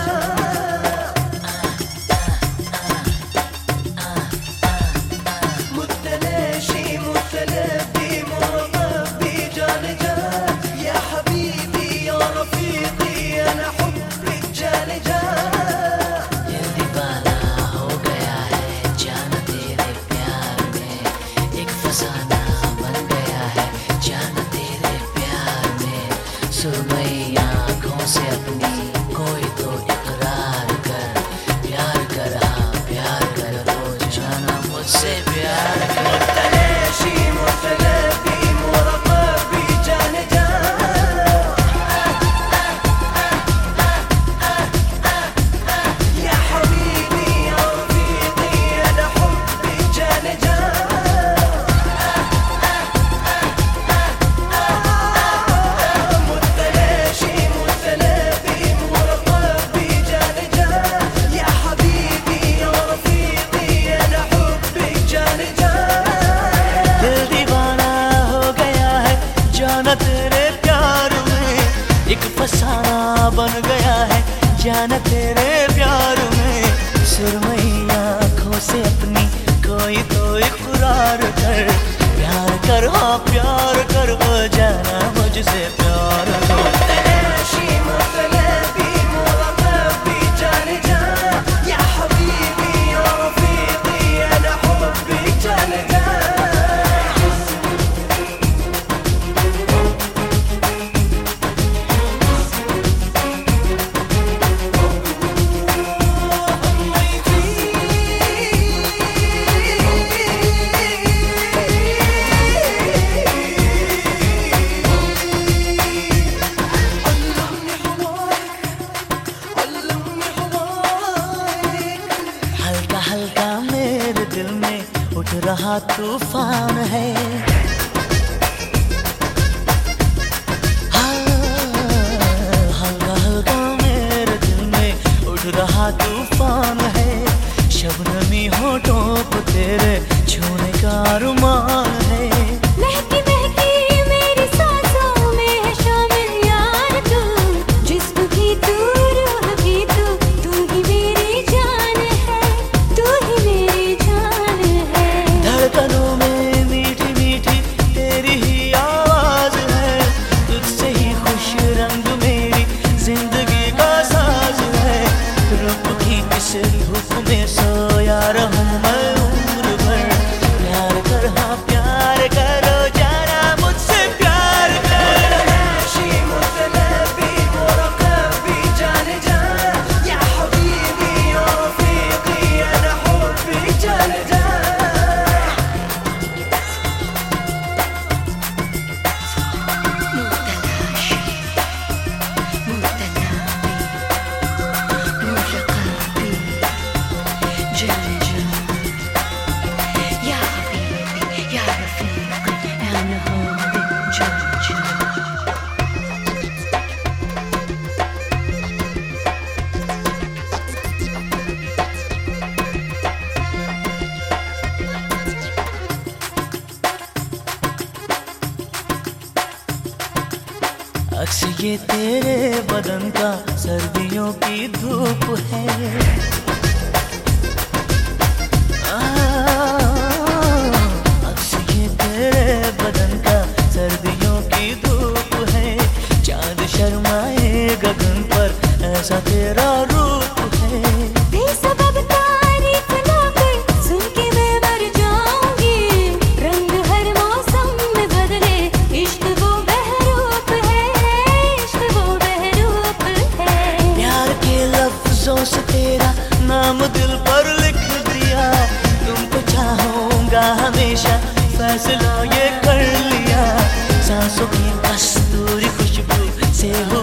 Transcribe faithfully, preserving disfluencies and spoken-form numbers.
सुरमई आँखों से अपनी कोई तो इकरार कर, प्यार कर, हाँ प्यार कर, रोज जाना मुझसे प्यार कर। मुतलेशी मुतलबी मुरक़बी जान जा या हबीबी या रफ़ीक़ी अना हुब्बी जान जा तेरे प्यार में एक फसाना बन गया है, जाना तेरे प्यार में। सुरमई आँखों से अपनी कोई तो इकरार कर, प्यार कर, हाँ प्यार कर, वो जाना मुझसे प्यार कर। हल्का मेरे दिल में उठ रहा तूफान है, हाँ, हल्का हल्का मेरे दिल में उठ रहा तूफान है। शबनमी होठों को तेरे छूने का अरमान है। महकी महकी मेरी सांसों में है शामिल यार तू, जिस्म भी तू रूह भी तू, तू ही मेरी जान है, तू ही मेरी जान है। धड़कनों में मीठी मीठी तेरी ही आवाज है, तुझसे ही खुश रंग मेरी जिंदगी का साज है। रूप की इस धूप में सोया रहूं मैं उम्र भर, प्यार कर, हाँ प्यार करो, जाना मुझसे प्यार कर। मुतलेशी मुतलबी मुरक़बी जान जा या हबीबी या रफ़ीक़ी अना हुब्बी जान जा अक्स ये तेरे बदन का सर्दियों की धूप है, आ, अक्स ये तेरे बदन का सर्दियों की धूप है। चांद शर्माए गगन पर ऐसा तेरा रूप है। बेसबब तारीफ ना कर, सुन के मैं मर जाऊंगी, रंग हर मौसम में बदले, इश्क वो बहरूप है, इश्क वो बहरूप है। प्यार के लफ्जों से तेरा नाम दिल पर लिख दिया, तुमको चाहूंगा हमेशा, फैसला ये कर लिया। सांसों की कस्तूरी खुशबू से हो